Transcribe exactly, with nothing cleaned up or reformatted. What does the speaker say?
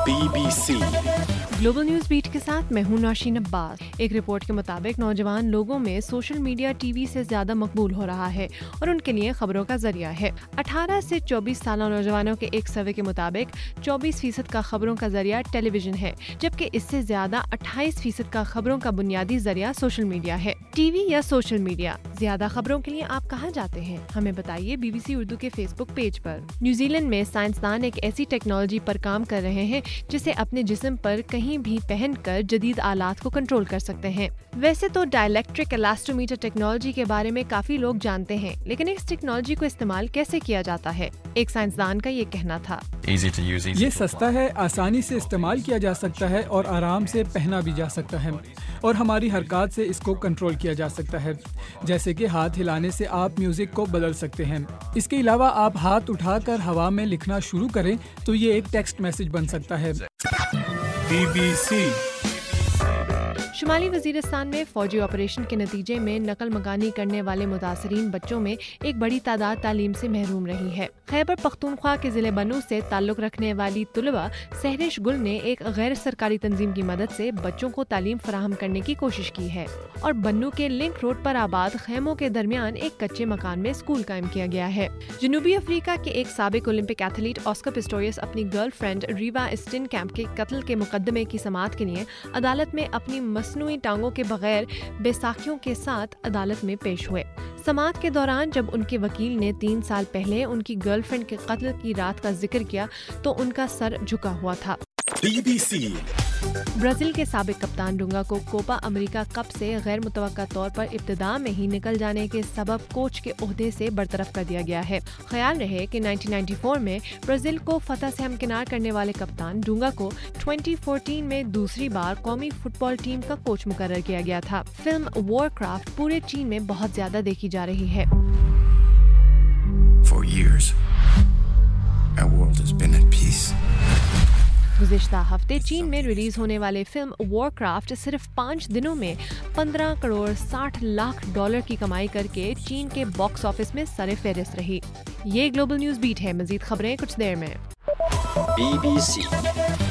Be B C global news beat کے ساتھ میں ہوں نوشین عباس۔ ایک رپورٹ کے مطابق نوجوان لوگوں میں سوشل میڈیا ٹی وی سے زیادہ مقبول ہو رہا ہے اور ان کے لیے خبروں کا ذریعہ ہے۔ اٹھارہ سے چوبیس سالہ نوجوانوں کے ایک سروے کے مطابق چوبیس فیصد کا خبروں کا ذریعہ ٹیلی ویژن ہے، جبکہ اس سے زیادہ اٹھائیس فیصد کا خبروں کا بنیادی ذریعہ سوشل میڈیا ہے۔ ٹی وی یا سوشل میڈیا، زیادہ خبروں کے لیے آپ کہاں جاتے ہیں؟ ہمیں بتائیے بی بی سی اردو کے فیس بک پیج پر۔ نیوزی لینڈ میں سائنسدان ایک ایسی ٹیکنالوجی پر کام کر رہے ہیں جسے اپنے جسم پر کہیں بھی پہن کر جدید آلات کو کنٹرول کر سکتے ہیں۔ ویسے تو ڈائلیکٹرک ایلاسٹومیٹر ٹیکنالوجی کے بارے میں کافی لوگ جانتے ہیں، لیکن اس ٹیکنالوجی کو استعمال کیسے کیا جاتا ہے؟ ایک سائنسدان کا یہ کہنا تھا۔ یہ سستا ہے، آسانی سے استعمال کیا جا سکتا ہے اور آرام سے پہنا بھی جا سکتا ہے، اور ہماری حرکات سے اس کو کنٹرول کیا جا سکتا ہے، جیسے کہ ہاتھ ہلانے سے آپ میوزک کو بدل سکتے ہیں۔ اس کے علاوہ آپ ہاتھ اٹھا کر ہوا میں لکھنا شروع کریں تو یہ ایک ٹیکسٹ میسج بن سکتا ہے۔ بی بی سی شمالی وزیرستان میں فوجی آپریشن کے نتیجے میں نقل مکانی کرنے والے متاثرین بچوں میں ایک بڑی تعداد تعلیم سے محروم رہی ہے۔ خیبر پختونخوا کے ضلع بنو سے تعلق رکھنے والی طلبہ سہرش گل نے ایک غیر سرکاری تنظیم کی مدد سے بچوں کو تعلیم فراہم کرنے کی کوشش کی ہے، اور بنو کے لنک روڈ پر آباد خیموں کے درمیان ایک کچے مکان میں اسکول قائم کیا گیا ہے۔ جنوبی افریقہ کے ایک سابق اولمپک ایتھلیٹ آسکر پسٹوریس اپنی girlfriend Reeva Steenkamp کے قتل کے مقدمے کی سماعت کے لیے عدالت میں اپنی مصنوعی ٹانگوں کے بغیر بے ساکھیوں کے ساتھ عدالت میں پیش ہوئے۔ سماعت کے دوران جب ان کے وکیل نے تین سال پہلے ان کی گرل فرینڈ کے قتل کی رات کا ذکر کیا تو ان کا سر جھکا ہوا تھا۔ بی بی سی برازیل کے سابق کپتان ڈونگا کو کوپا امریکہ کپ سے غیر متوقع طور پر ابتدا میں ہی نکل جانے کے سبب کوچ کے عہدے سے برطرف کر دیا گیا ہے۔ خیال رہے کہ انیس سو چورانوے میں برازیل کو فتح سے ہمکنار کرنے والے کپتان ڈونگا کو دو ہزار چودہ میں دوسری بار قومی فٹ بال ٹیم کا کوچ مقرر کیا گیا تھا۔ فلم وار کرافٹ پورے چین میں بہت زیادہ دیکھی جا رہی ہے۔ For years, our world has been at peace. گزشتہ ہفتے چین میں ریلیز ہونے والے فلم وار کرافٹ صرف پانچ دنوں میں پندرہ کروڑ ساٹھ لاکھ ڈالر کی کمائی کر کے چین کے باکس آفس میں سر فہرست رہی۔ یہ گلوبل نیوز بیٹ ہے، مزید خبریں کچھ دیر میں۔ Be B C